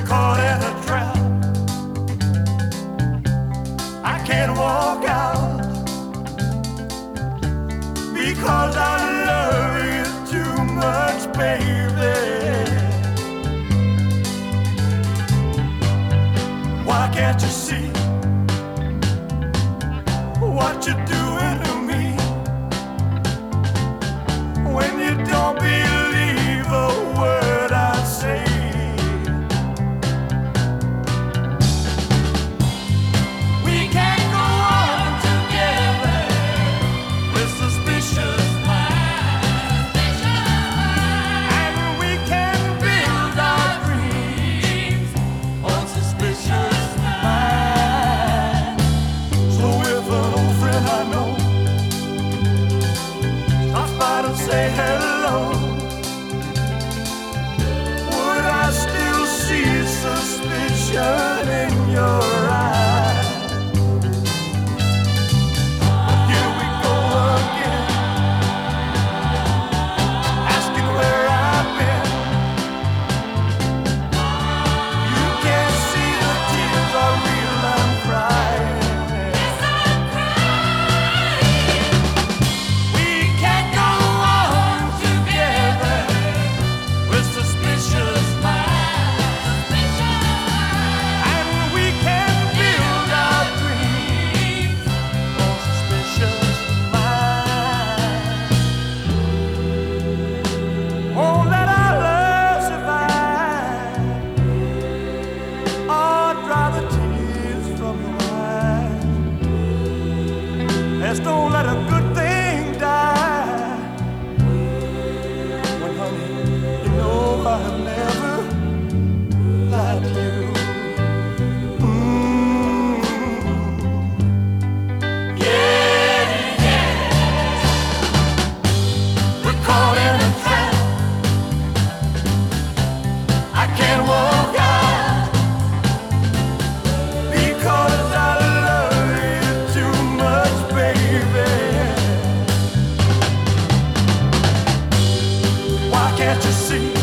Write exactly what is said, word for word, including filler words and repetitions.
caught in a trap. I can't walk out because I love you too much, baby. Why can't you see what you're doing to me? When you don't believe a word I say, we can't go on together with suspicious minds, and we can build our dreams on suspicious minds. So if an old friend I know stops by to say hello, would I still see suspicion in your eyes? Here we go again, asking where I've been. You can't see the tears are real, I'm crying. We can't go on together with suspicious minds, and we can build our dreams on suspicious minds. Oh, let our love survive. Oh, dry the tears from your eyes. Let's don't let a good thing die. When, honey, you know I have never lied to you. Mm. Yeah, yeah. We're caught in a trap. I can't walk out because I love you too much, baby. Why can't you see